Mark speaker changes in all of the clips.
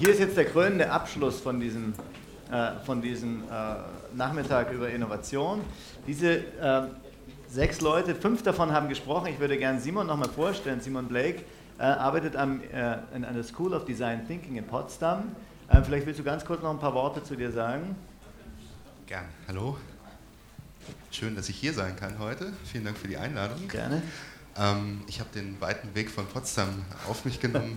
Speaker 1: Hier ist jetzt der krönende Abschluss von diesem Nachmittag über Innovation. Diese 6 Leute, 5 davon haben gesprochen. Ich würde gerne Simon nochmal vorstellen. Simon Blake arbeitet in einer School of Design Thinking in Potsdam. Vielleicht willst du ganz kurz noch ein paar Worte zu dir sagen.
Speaker 2: Gerne. Hallo. Schön, dass ich hier sein kann heute. Vielen Dank für die Einladung.
Speaker 1: Gerne.
Speaker 2: Ich habe den weiten Weg von Potsdam auf mich genommen.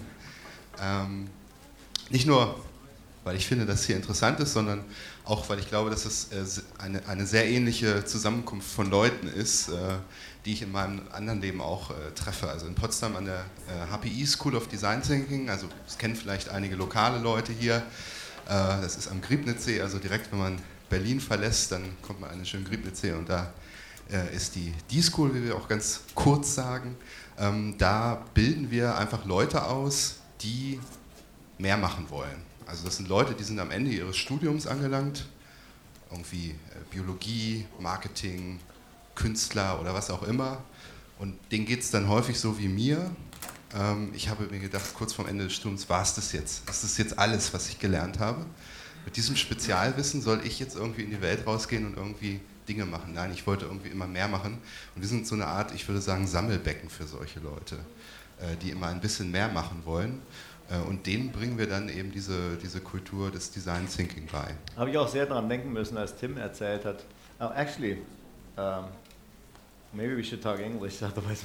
Speaker 2: Nicht nur, weil ich finde, dass es hier interessant ist, sondern auch, weil ich glaube, dass es eine sehr ähnliche Zusammenkunft von Leuten ist, die ich in meinem anderen Leben auch treffe. Also in Potsdam an der HPI School of Design Thinking, also das kennen vielleicht einige lokale Leute hier. Das ist am Griebnitzsee, also direkt, wenn man Berlin verlässt, dann kommt man an den schönen Griebnitzsee und da ist die D-School, wie wir auch ganz kurz sagen. Da bilden wir einfach Leute aus, die mehr machen wollen. Also das sind Leute, die sind am Ende ihres Studiums angelangt, irgendwie Biologie, Marketing, Künstler oder was auch immer. Und denen geht es dann häufig so wie mir. Ich habe mir gedacht, kurz vorm Ende des Studiums war es das jetzt. Das ist jetzt alles, was ich gelernt habe. Mit diesem Spezialwissen soll ich jetzt irgendwie in die Welt rausgehen und irgendwie Dinge machen. Nein, ich wollte irgendwie immer mehr machen. Und wir sind so eine Art, ich würde sagen, Sammelbecken für solche Leute, die immer ein bisschen mehr machen wollen. Und denen bringen wir dann eben diese Kultur des Design Thinking bei.
Speaker 1: Habe ich auch sehr daran denken müssen, als Tim erzählt hat. Oh, actually, maybe we should talk English, otherwise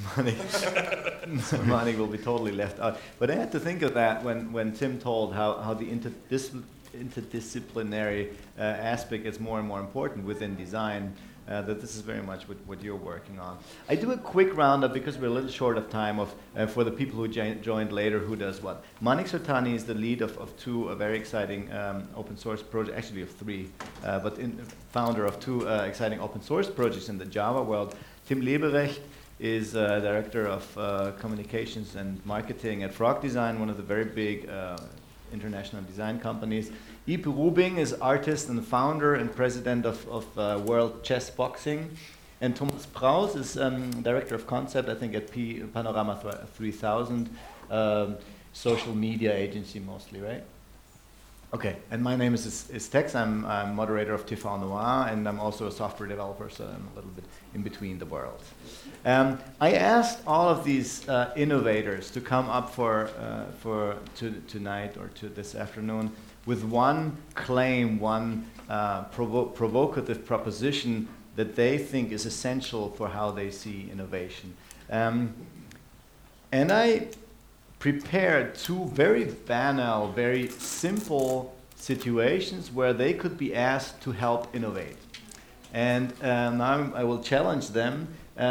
Speaker 1: Mani will be totally left out. But I had to think of that when Tim told how the interdisciplinary aspect is more and more important within design. That this is very much what you're working on. I do a quick roundup because we're a little short of time for the people who joined later who does what. Manik Sartani is the lead of 2 very exciting open source projects, actually of 3, but founder of 2 exciting open source projects in the Java world. Tim Leberecht is director of communications and marketing at Frog Design, one of the very big international design companies. Ipe Rubing is artist and founder and president of World Chess Boxing. And Thomas Praus is director of concept, I think, at Panorama 3000, social media agency mostly, right? Okay, and my name is Tex. I'm moderator of TV Noir, and I'm also a software developer, so I'm a little bit in between the worlds. I asked all of these innovators to come up for tonight or to this afternoon with one claim, one provocative proposition that they think is essential for how they see innovation. And I prepared 2 very banal, very simple situations where they could be asked to help innovate. And now I will challenge them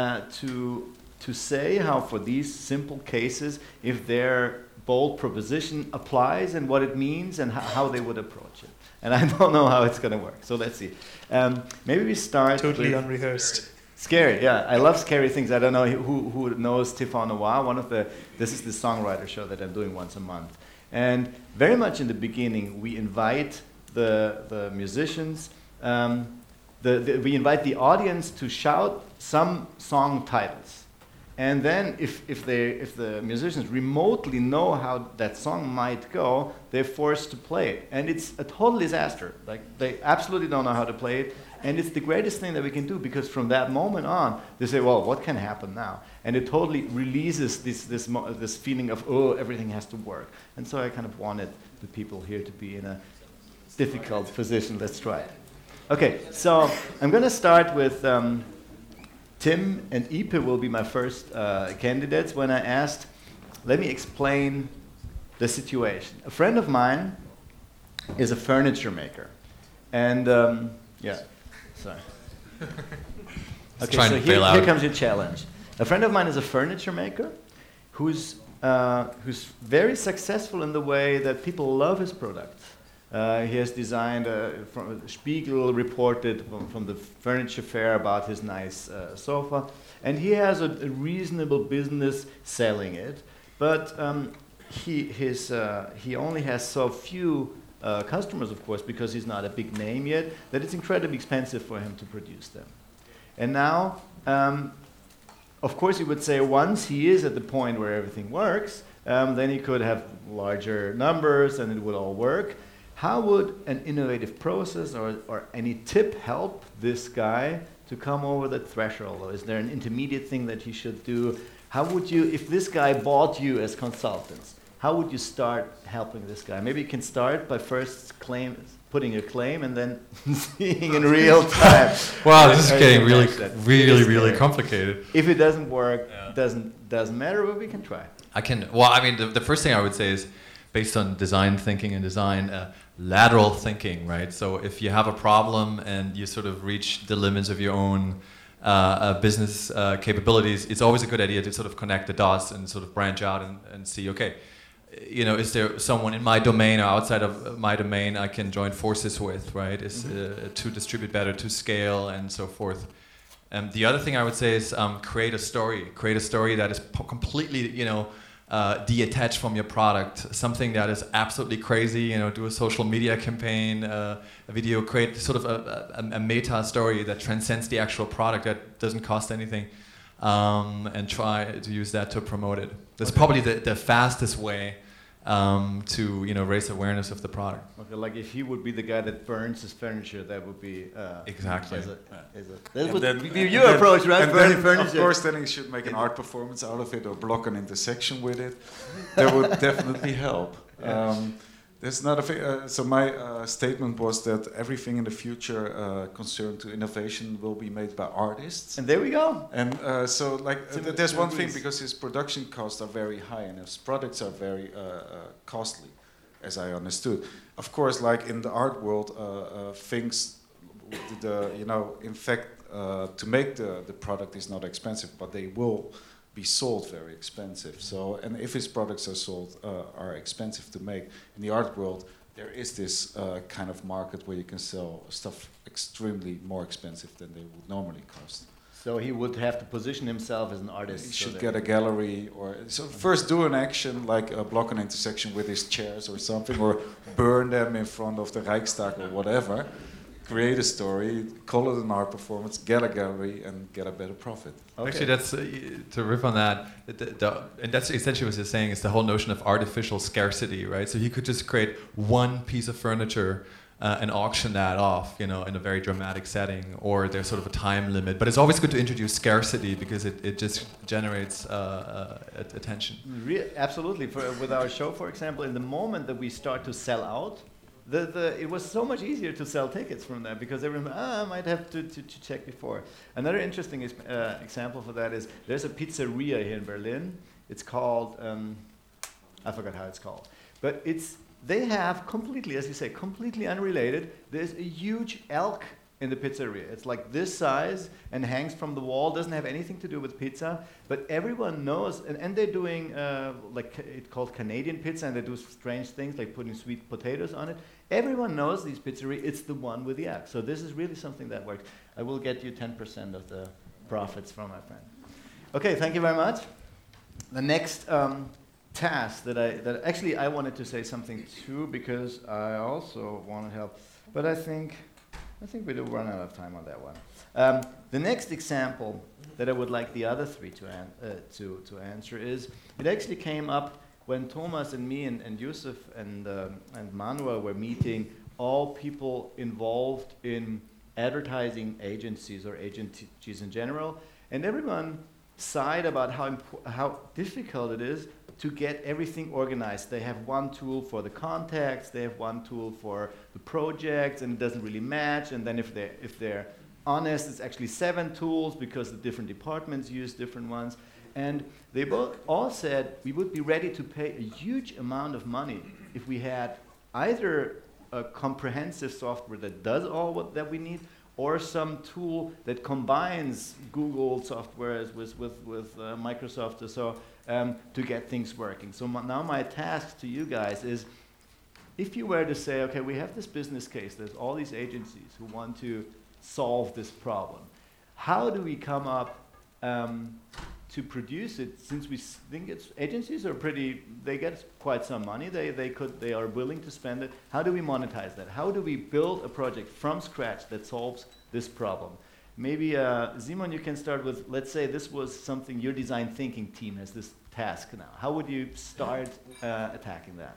Speaker 1: to say how for these simple cases, if their bold proposition applies and what it means and how they would approach it. And I don't know how it's going to work, so let's see. Maybe we start
Speaker 3: totally unrehearsed.
Speaker 1: Scary, yeah. I love scary things. I don't know who knows Tifan Noir. This is the songwriter show that I'm doing once a month. And very much in the beginning, we invite the musicians, we invite the audience to shout some song titles. And then if the musicians remotely know how that song might go, they're forced to play it. And it's a total disaster. Like, they absolutely don't know how to play it. And it's the greatest thing that we can do, because from that moment on, they say, well, what can happen now? And it totally releases this feeling of, oh, everything has to work. And so I kind of wanted the people here to be in a difficult position. Let's try it. Okay, so I'm going to start with Tim and Ipe will be my first candidates. When I asked, let me explain the situation. A friend of mine is a furniture maker. And, yeah, sorry. Okay, so here comes your challenge. A friend of mine is a furniture maker who's very successful in the way that people love his products. He has designed, from Spiegel reported from the furniture fair about his nice sofa, and he has a reasonable business selling it, but he only has so few customers, of course, because he's not a big name yet, that it's incredibly expensive for him to produce them. And now, of course, he would say once he is at the point where everything works, then he could have larger numbers and it would all work. How would an innovative process or any tip help this guy to come over that threshold? Or is there an intermediate thing that he should do? How would you, if this guy bought you as consultants, how would you start helping this guy? Maybe you can start by first putting a claim and then seeing in real time.
Speaker 3: Wow, this is getting really complicated.
Speaker 1: If it doesn't work, doesn't matter, but we can try.
Speaker 3: The first thing I would say is, based on design thinking and design, lateral thinking, right? So if you have a problem and you sort of reach the limits of your own business capabilities, it's always a good idea to sort of connect the dots and sort of branch out and see, okay, is there someone in my domain or outside of my domain I can join forces with, right? To distribute better, to scale, and so forth. The other thing I would say is create a story. Create a story that is completely, detached from your product. Something that is absolutely crazy. Do a social media campaign, a video. Create sort of a meta story that transcends the actual product, that doesn't cost anything, and try to use that to promote it. That's probably the fastest way to raise awareness of the product.
Speaker 1: Okay, like if he would be the guy that burns his furniture, that would be
Speaker 3: exactly.
Speaker 1: That would be your approach, right?
Speaker 4: Burning furniture. Of course, then he should make an art performance out of it or block an intersection with it. That would definitely help. There's not so my statement was that everything in the future concerned to innovation will be made by artists.
Speaker 1: And there we go.
Speaker 4: And there's one thing, because his production costs are very high and his products are very costly, as I understood. Of course, like in the art world, things, in fact, to make the product is not expensive, but they will be sold very expensive. So, and if his products are expensive to make in the art world, there is this kind of market where you can sell stuff extremely more expensive than they would normally cost.
Speaker 1: So he would have to position himself as an artist.
Speaker 4: He should get a gallery, so first do an action like block an intersection with his chairs or something, or burn them in front of the Rijksdag or whatever. Create a story, call it an art performance, get a gallery, and get a better profit.
Speaker 3: Okay. Actually, that's to riff on that, and that's essentially what you're saying, is the whole notion of artificial scarcity, right? So he could just create one piece of furniture and auction that off, in a very dramatic setting, or there's sort of a time limit. But it's always good to introduce scarcity because it just generates attention.
Speaker 1: Absolutely. With our show, for example, in the moment that we start to sell out, it was so much easier to sell tickets from that, because everyone, I might have to check before. Another interesting example for that is there's a pizzeria here in Berlin. It's called, I forgot how it's called, but they have completely, as you say, completely unrelated. There's a huge elk in the pizzeria. It's like this size and hangs from the wall, doesn't have anything to do with pizza, but everyone knows, and they're doing it's called Canadian pizza, and they do strange things like putting sweet potatoes on it. Everyone knows this pizzeria, it's the one with the elk. So this is really something that works. I will get you 10% of the profits from my friend. Okay, thank you very much. The next task that I wanted to say something too, because I also want to help, but I think we do run out of time on that one. The next example that I would like the other three to answer is, it actually came up when Thomas and me and Yusuf and Manuel were meeting all people involved in advertising agencies or agencies in general, and everyone sighed about how difficult it is to get everything organized. They have one tool for the contacts, they have one tool for the projects, and it doesn't really match. And then if they're honest, it's actually 7 tools, because the different departments use different ones. And they both all said we would be ready to pay a huge amount of money if we had either a comprehensive software that does all that we need, or some tool that combines Google softwares with Microsoft or so, to get things working. So now my task to you guys is, if you were to say, okay, we have this business case, there's all these agencies who want to solve this problem, how do we come up to produce it, since we think agencies are they get quite some money, they are willing to spend it. How do we monetize that? How do we build a project from scratch that solves this problem? Maybe Simon, you can start with, let's say this was something your design thinking team has this task now. How would you start attacking that?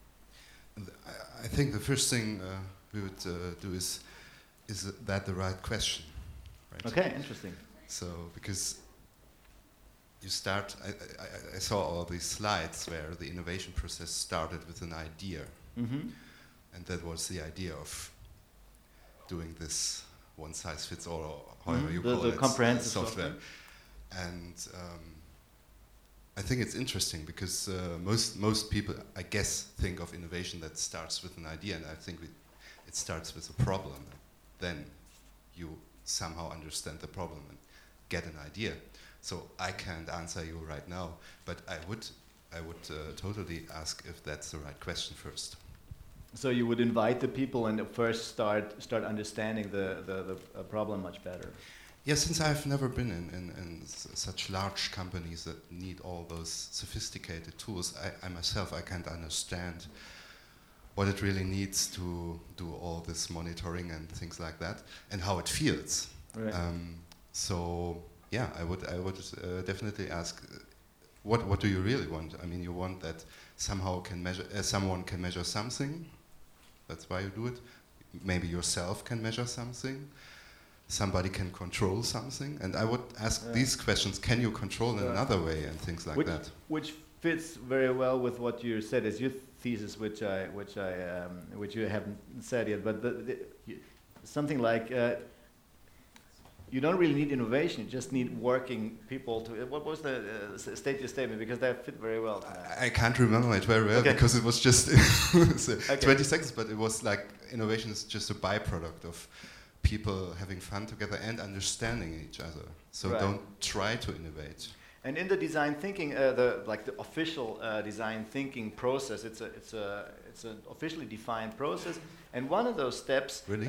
Speaker 2: I think the first thing we would do is that the right question? Right?
Speaker 1: Okay, interesting.
Speaker 2: So, because you start, I saw all these slides where the innovation process started with an idea.
Speaker 1: Mm-hmm.
Speaker 2: And that was the idea of doing this one-size-fits-all, or however you call
Speaker 1: the
Speaker 2: it,
Speaker 1: comprehensive
Speaker 2: software. And I think it's interesting because most people, I guess, think of innovation that starts with an idea, and I think it starts with a problem. Then you somehow understand the problem and get an idea. So I can't answer you right now, but I would totally ask if that's the right question first.
Speaker 1: So you would invite the people and first start understanding the problem much better.
Speaker 2: Yeah, since I've never been in such large companies that need all those sophisticated tools, I myself, I can't understand what it really needs to do all this monitoring and things like that, and how it feels.
Speaker 1: Right.
Speaker 2: So yeah, I would definitely ask, what do you really want? I mean, you want that someone can measure something. That's why you do it. Maybe yourself can measure something. Somebody can control something. And I would ask these questions, can you control in another way, and things like that.
Speaker 1: Which fits very well with what you said as your thesis, which you haven't said yet, but something like you don't really need innovation, you just need working people to... What was the statement? Because that fit very well.
Speaker 2: I can't remember it very well, because it was just 20 seconds, but it was like innovation is just a byproduct of people having fun together and understanding each other. So don't try to innovate.
Speaker 1: And in the design thinking, the official design thinking process, it's an officially defined process. And one of those steps,
Speaker 2: really?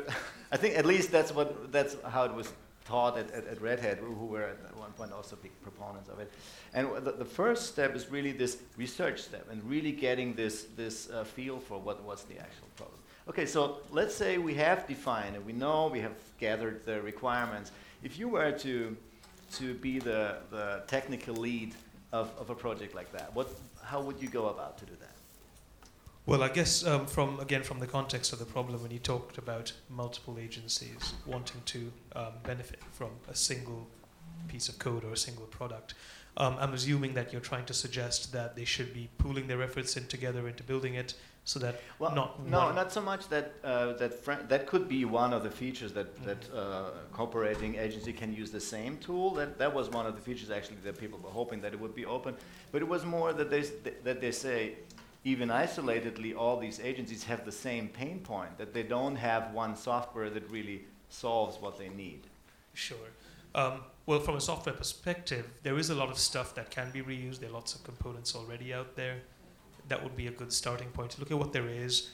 Speaker 1: I think at least that's how it was taught at Red Hat, who were at one point also big proponents of it. And the first step is really this research step, and really getting this feel for what's the actual problem. Okay, so let's say we have defined and we know we have gathered the requirements. If you were to be the technical lead of a project like that, how would you go about to do that?
Speaker 5: Well, I guess from the context of the problem, when you talked about multiple agencies wanting to benefit from a single piece of code or a single product, I'm assuming that you're trying to suggest that they should be pooling their efforts together into building it, so that
Speaker 1: not so much that that could be one of the features that cooperating agency can use the same tool. That was one of the features actually that people were hoping that it would be open, but it was more that they say, even isolatedly, all these agencies have the same pain point, that they don't have one software that really solves what they need.
Speaker 5: Sure. Well, from a software perspective, there is a lot of stuff that can be reused. There are lots of components already out there. That would be a good starting point to look at what there is.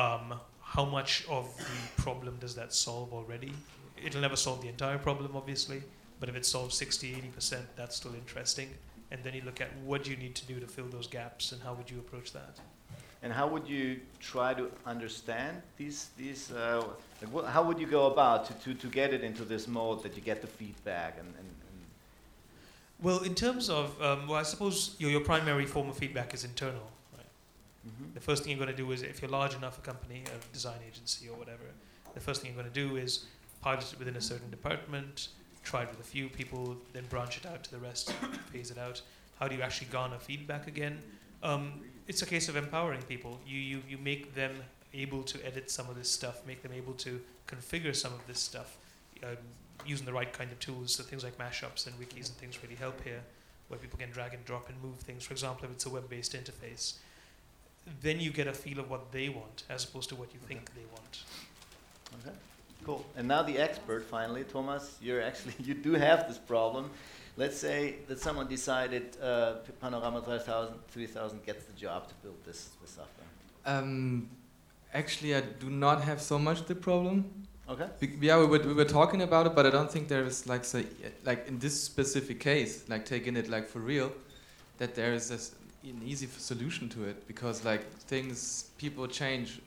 Speaker 5: How much of the problem does that solve already? It'll never solve the entire problem, obviously, but if it solves 60-80%, that's still interesting. And then you look at what you need to do to fill those gaps, and how would you approach that?
Speaker 1: And how would you try to understand these how would you go about to get it into this mode that you get the feedback and
Speaker 5: Well, in terms of, I suppose your primary form of feedback is internal, right? Mm-hmm. The first thing you're going to do is, if you're large enough, a company, a design agency or whatever, the first thing you're going to do is pilot it within a certain department, try it with a few people, then branch it out to the rest, phase it out. How do you actually garner feedback again? It's a case of empowering people. You make them able to edit some of this stuff, make them able to configure some of this stuff, using the right kind of tools. So things like mashups and wikis and things really help here, where people can drag and drop and move things. For example, if it's a web-based interface, then you get a feel of what they want as opposed to what you think they want.
Speaker 1: Okay, cool. And now the expert, finally, Thomas, you do have this problem. Let's say that someone decided Panorama 3000 gets the job to build this software.
Speaker 6: Actually, I do not have so much the problem.
Speaker 1: Okay.
Speaker 6: We were talking about it, but I don't think there is like in this specific case, like taking it like for real, that there is an easy solution to it, because like people change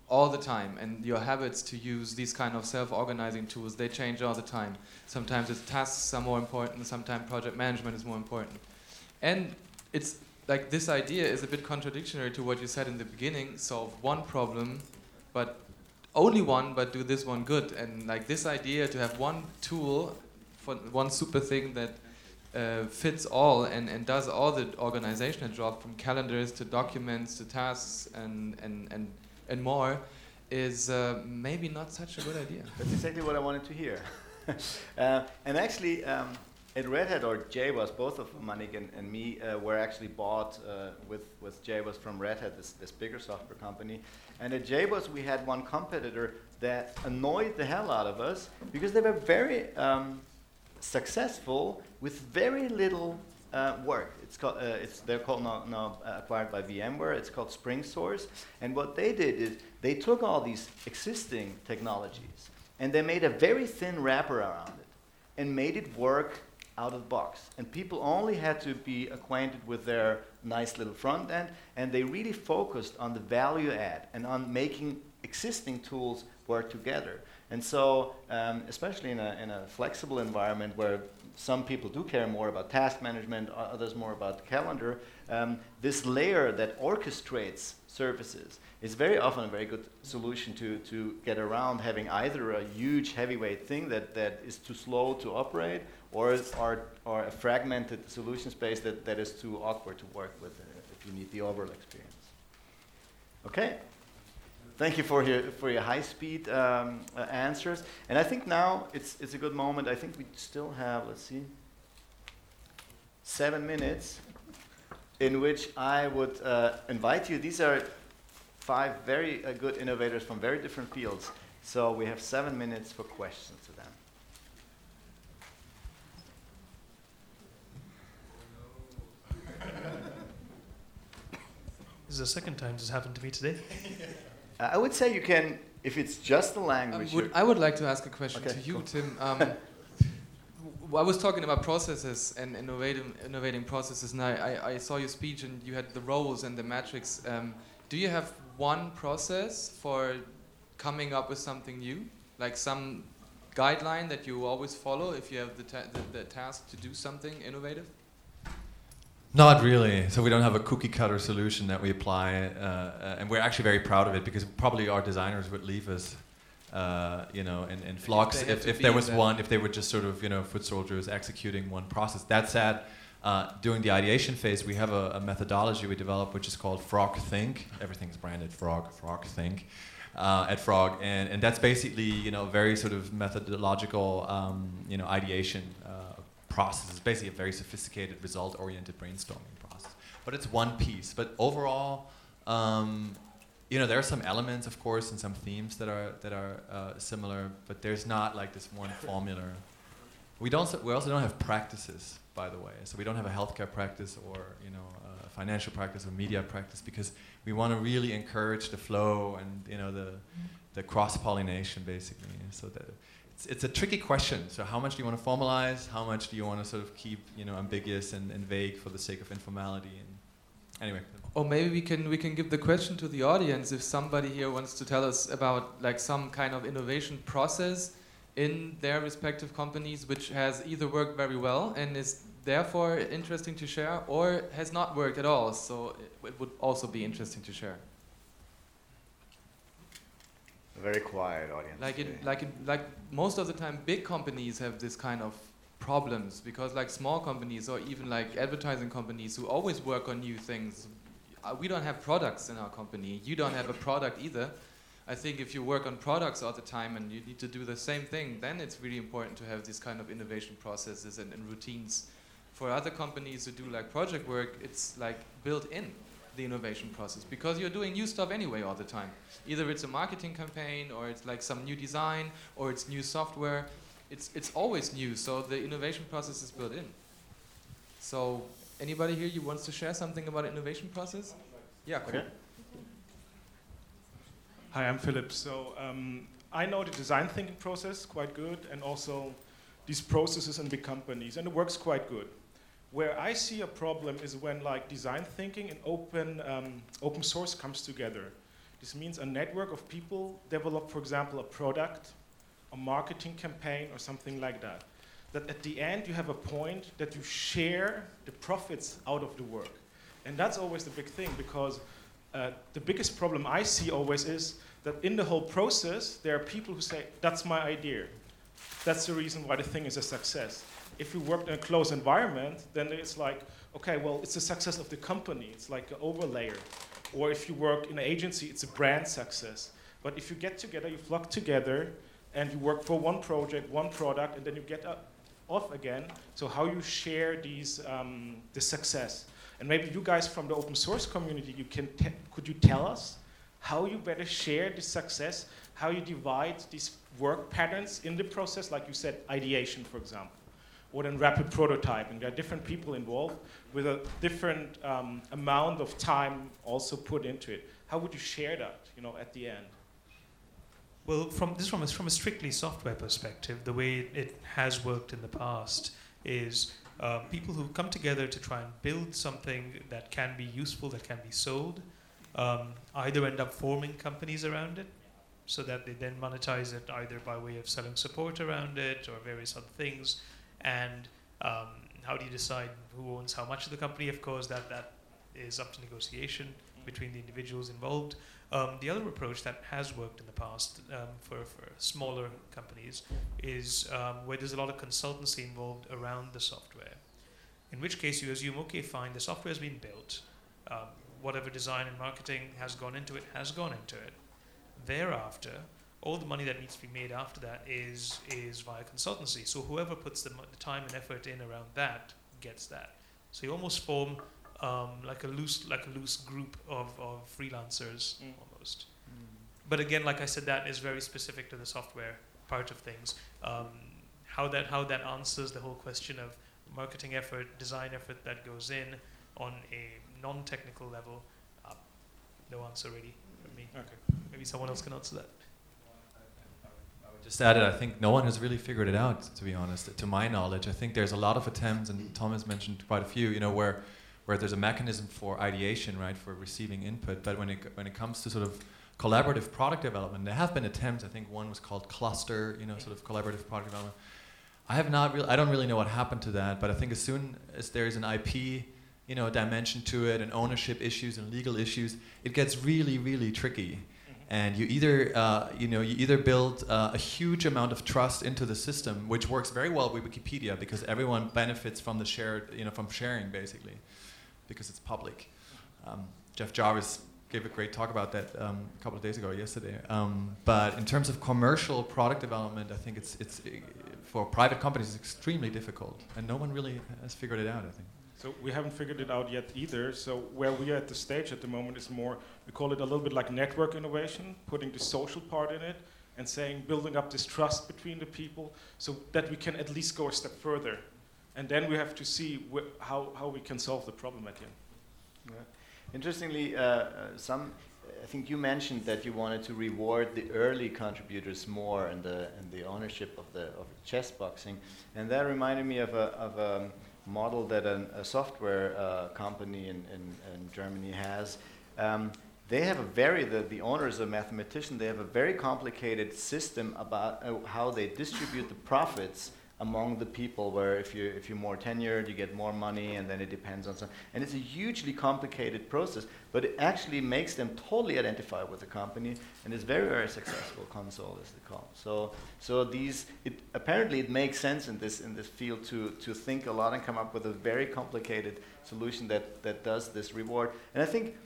Speaker 6: all the time, and your habits to use these kind of self-organizing tools, they change all the time. Sometimes it's tasks are more important, sometimes project management is more important. And it's like this idea is a bit contradictory to what you said in the beginning, solve one problem, but only one, but do this one good. And like this idea to have one tool for one super thing that fits all and does all the organizational job, from calendars to documents to tasks and more, is maybe not such a good idea.
Speaker 1: That's exactly what I wanted to hear. And actually, at Red Hat, or JBoss, both of Manik and me were actually bought with JBoss from Red Hat, this bigger software company. And at JBoss, we had one competitor that annoyed the hell out of us because they were very successful with very little work. They're called now acquired by VMware. It's called SpringSource. And what they did is they took all these existing technologies and they made a very thin wrapper around it and made it work out of the box. And people only had to be acquainted with their nice little front end, and they really focused on the value add and on making existing tools work together. And so, especially in a flexible environment where some people do care more about task management, others more about the calendar, this layer that orchestrates services is very often a very good solution to get around having either a huge heavyweight thing that is too slow to operate, or a fragmented solution space that is too awkward to work with if you need the overall experience. Okay. Thank you for your high-speed answers. And I think now it's a good moment. I think we still have, let's see, 7 minutes in which I would invite you. These are 5 very good innovators from very different fields. So we have 7 minutes for questions to them.
Speaker 5: This is the second time this has happened to me today.
Speaker 1: I would say you can, if it's just the language.
Speaker 6: I would like to ask a question
Speaker 1: okay,
Speaker 6: to you,
Speaker 1: cool.
Speaker 6: Tim. I was talking about processes and innovating processes, and I saw your speech and you had the roles and the metrics. Do you have one process for coming up with something new? Like some guideline that you always follow if you have the task to do something innovative?
Speaker 3: Not really. So we don't have a cookie cutter solution that we apply, and we're actually very proud of it because probably our designers would leave us, in flocks if there was one, if they were just sort of, foot soldiers executing one process. That said, during the ideation phase, we have a methodology we developed which is called Frog Think. Everything's branded Frog Think at Frog, and that's basically, very sort of methodological, ideation process. It's basically a very sophisticated, result-oriented brainstorming process. But it's one piece. But overall, there are some elements, of course, and some themes that are similar. But there's not like this one formula. We also don't have practices, by the way. So we don't have a healthcare practice or a financial practice or media practice because we want to really encourage the flow and the cross-pollination, basically. So that. It's a tricky question. So how much do you want to formalize? How much do you want to sort of keep, ambiguous and vague for the sake of informality? And anyway.
Speaker 6: Or maybe we can give the question to the audience if somebody here wants to tell us about like some kind of innovation process in their respective companies which has either worked very well and is therefore interesting to share, or has not worked at all. So it would also be interesting to share.
Speaker 1: A very quiet audience.
Speaker 6: Like most of the time, big companies have this kind of problems because like small companies or even like advertising companies who always work on new things, we don't have products in our company. You don't have a product either. I think if you work on products all the time and you need to do the same thing, then it's really important to have these kind of innovation processes and routines. For other companies who do like project work, it's like built in the innovation process because you're doing new stuff anyway all the time. Either it's a marketing campaign or it's like some new design or it's new software. It's always new, so the innovation process is built in. So anybody here wants to share something about innovation process? Yeah, cool.
Speaker 1: Okay.
Speaker 7: Hi, I'm Philip. So I know the design thinking process quite good and also these processes in big companies, and it works quite good. Where I see a problem is when like design thinking and open source comes together. This means a network of people develop, for example, a product, a marketing campaign, or something like that. That at the end you have a point that you share the profits out of the work. And that's always the big thing, because the biggest problem I see always is that in the whole process, there are people who say, that's my idea. That's the reason why the thing is a success. If you work in a closed environment, then it's like, okay, well, it's the success of the company. It's like an overlayer. Or if you work in an agency, it's a brand success. But if you get together, you flock together, and you work for one project, one product, and then you get off again. So how you share these, the success. And maybe you guys from the open source community, could you tell us how you better share this success, how you divide these work patterns in the process, like you said, ideation, for example, or then rapid prototyping. There are different people involved with a different amount of time also put into it. How would you share that, at the end?
Speaker 5: Well, from a strictly software perspective, the way it has worked in the past is people who come together to try and build something that can be useful, that can be sold, either end up forming companies around it, so that they then monetize it either by way of selling support around it or various other things. And how do you decide who owns how much of the company? Of course, that is up to negotiation between the individuals involved. The other approach that has worked in the past for smaller companies is where there's a lot of consultancy involved around the software. In which case you assume, okay, fine, the software has been built. Whatever design and marketing has gone into it has gone into it. Thereafter, all the money that needs to be made after that is via consultancy. So whoever puts the time and effort in around that gets that. So you almost form like a loose group of freelancers almost. But again, like I said, that is very specific to the software part of things. How that answers the whole question of marketing effort, design effort that goes in on a non-technical level, no answer really from me. Okay. Maybe someone else can answer that.
Speaker 3: Just added, I think no one has really figured it out, to be honest, to my knowledge. I think there's a lot of attempts, and Tom has mentioned quite a few, where there's a mechanism for ideation, right, for receiving input. But when it comes to sort of collaborative product development, there have been attempts. I think one was called Cluster, sort of collaborative product development. I don't really know what happened to that, but I think as soon as there's an IP, dimension to it, and ownership issues and legal issues, it gets really, really tricky. And you either build a huge amount of trust into the system, which works very well with Wikipedia because everyone benefits from the shared, from sharing basically, because it's public. Jeff Jarvis gave a great talk about that a couple of days ago, yesterday. But in terms of commercial product development, I think it's for private companies it's extremely difficult, and no one really has figured it out, I think.
Speaker 7: So we haven't figured it out yet either. So where we are at the stage at the moment is more, we call it a little bit like network innovation, putting the social part in it and saying, building up this trust between the people so that we can at least go a step further. And then we have to see how we can solve the problem at the end.
Speaker 1: Yeah. Interestingly, I think you mentioned that you wanted to reward the early contributors more in the ownership of chess boxing. And that reminded me of a model that a software company in Germany has. They have the owners are mathematicians. They have a very complicated system about how they distribute the profits among the people, where if you're more tenured, you get more money, and then it depends on some. And it's a hugely complicated process, but it actually makes them totally identify with the company, and it's very, very successful. Console is the call. So apparently it makes sense in this field to think a lot and come up with a very complicated solution that does this reward. And I think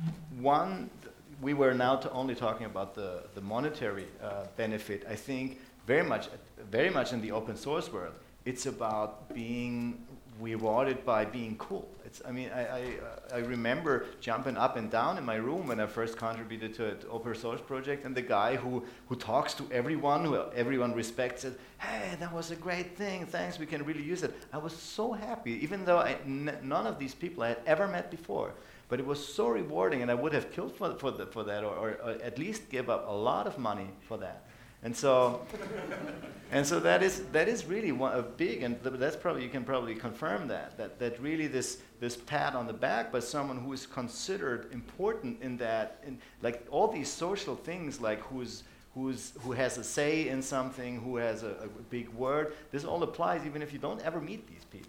Speaker 1: we were now only talking about the monetary benefit. I think very much in the open source world, it's about being rewarded by being cool. I remember jumping up and down in my room when I first contributed to an open source project, and the guy who talks to everyone, who everyone respects, said, "Hey, that was a great thing. Thanks, we can really use it." I was so happy, even though none of these people I had ever met before. But it was so rewarding, and I would have killed for that, or at least give up a lot of money for that. And so that is really a big, and that's probably, you can probably confirm that really this pat on the back by someone who is considered important in that, in like all these social things, like who has a say in something, who has a big word. This all applies even if you don't ever meet these people.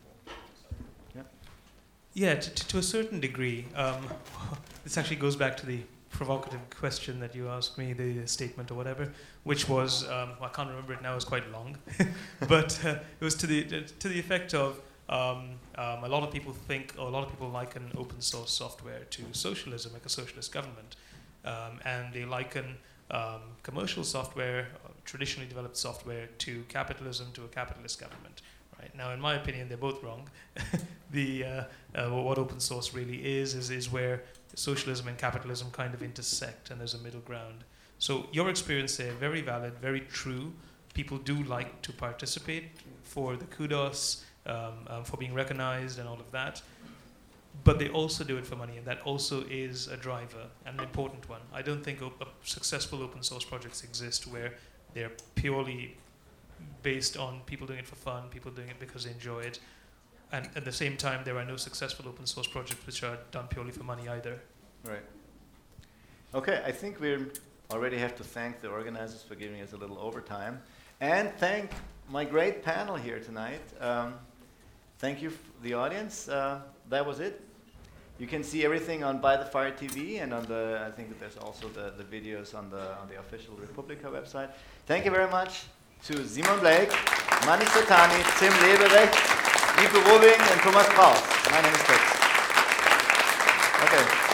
Speaker 5: Yeah, to a certain degree. This actually goes back to the provocative question that you asked me, the statement or whatever, which was, I can't remember it now, it was quite long, but it was to the effect of a lot of people think, or a lot of people liken open source software to socialism, like a socialist government, and they liken commercial software, traditionally developed software, to capitalism, to a capitalist government. Right? Now, in my opinion, they're both wrong. What open source really is where socialism and capitalism kind of intersect, and there's a middle ground. So your experience there, very valid, very true. People do like to participate for the kudos, for being recognized and all of that. But they also do it for money, and that also is a driver, and an important one. I don't think successful open source projects exist where they're purely based on people doing it for fun, people doing it because they enjoy it. And at the same time, there are no successful open source projects which are done purely for money either.
Speaker 1: Right. Okay, I think we already have to thank the organizers for giving us a little overtime, and thank my great panel here tonight. Thank you, the audience. That was it. You can see everything on By the Fire TV, and on I think that there's also the videos on the official Republika website. Thank you very much to Simon Blake, Mani Satani, Tim Leberecht, Ivo Rubing, and Thomas Kraus. My name is Fritz. Okay.